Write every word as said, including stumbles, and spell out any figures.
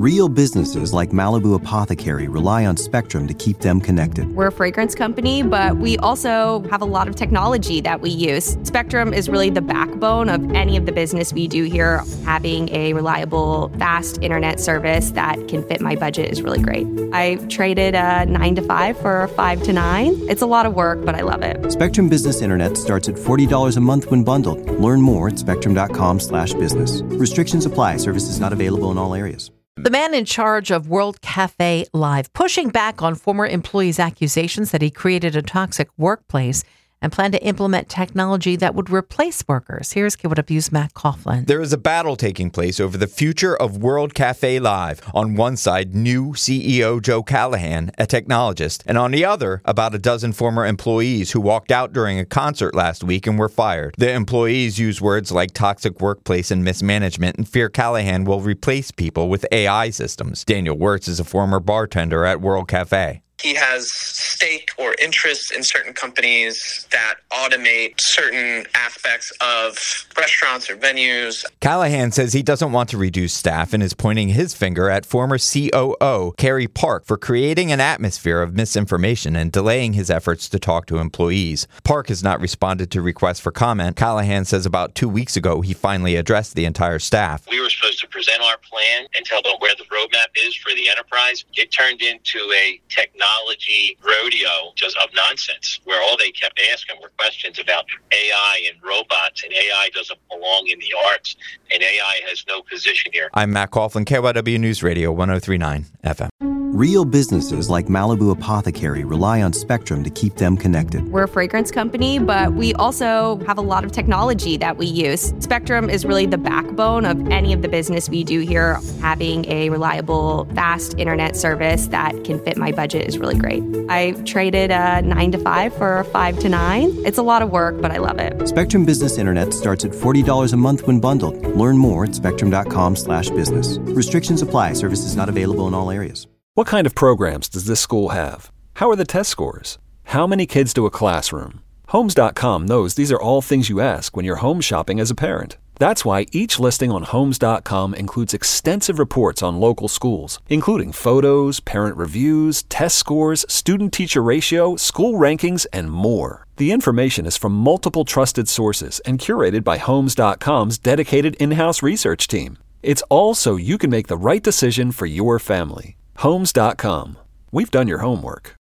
Real businesses like Malibu Apothecary rely on Spectrum to keep them connected. We're a fragrance company, but we also have a lot of technology that we use. Spectrum is really the backbone of any of the business we do here. Having a reliable, fast internet service that can fit my budget is really great. I traded a nine to five for a five to nine. It's a lot of work, but I love it. Spectrum Business Internet starts at forty dollars a month when bundled. Learn more at spectrum.com slash business. Restrictions apply. Services not available in all areas. The man in charge of World Cafe Live pushing back on former employees' accusations that he created a toxic workplace and planned to implement technology that would replace workers. Here's K W W News' Matt Coughlin. There is a battle taking place over the future of World Cafe Live. On one side, new C E O Joe Callahan, a technologist, and on the other, about a dozen former employees who walked out during a concert last week and were fired. The employees use words like toxic workplace and mismanagement and fear Callahan will replace people with A I systems. Daniel Wirtz is a former bartender at World Cafe. He has stake or interest in certain companies that automate certain aspects of restaurants or venues. Callahan says he doesn't want to reduce staff and is pointing his finger at former C O O Carrie Park for creating an atmosphere of misinformation and delaying his efforts to talk to employees. Park has not responded to requests for comment. Callahan says about two weeks ago he finally addressed the entire staff. We were supposed to present our plan and tell them where the roadmap is for the enterprise. It turned into a technology technology rodeo just of nonsense, where all they kept asking were questions about A I and robots, and A I doesn't belong in the arts, and A I has no position here. I'm Matt Coughlin, K W W News Radio, one oh three point nine F M. Real businesses like Malibu Apothecary rely on Spectrum to keep them connected. We're a fragrance company, but we also have a lot of technology that we use. Spectrum is really the backbone of any of the business we do here. Having a reliable, fast internet service that can fit my budget is really great. I traded a nine to five for a five to nine. It's a lot of work, but I love it. Spectrum Business Internet starts at forty dollars a month when bundled. Learn more at spectrum.com slash business. Restrictions apply. Services not available in all areas. What kind of programs does this school have? How are the test scores? How many kids to a classroom? Homes dot com knows these are all things you ask when you're home shopping as a parent. That's why each listing on Homes dot com includes extensive reports on local schools, including photos, parent reviews, test scores, student-teacher ratio, school rankings, and more. The information is from multiple trusted sources and curated by Homes dot com's dedicated in-house research team. It's all so you can make the right decision for your family. Homes dot com. We've done your homework.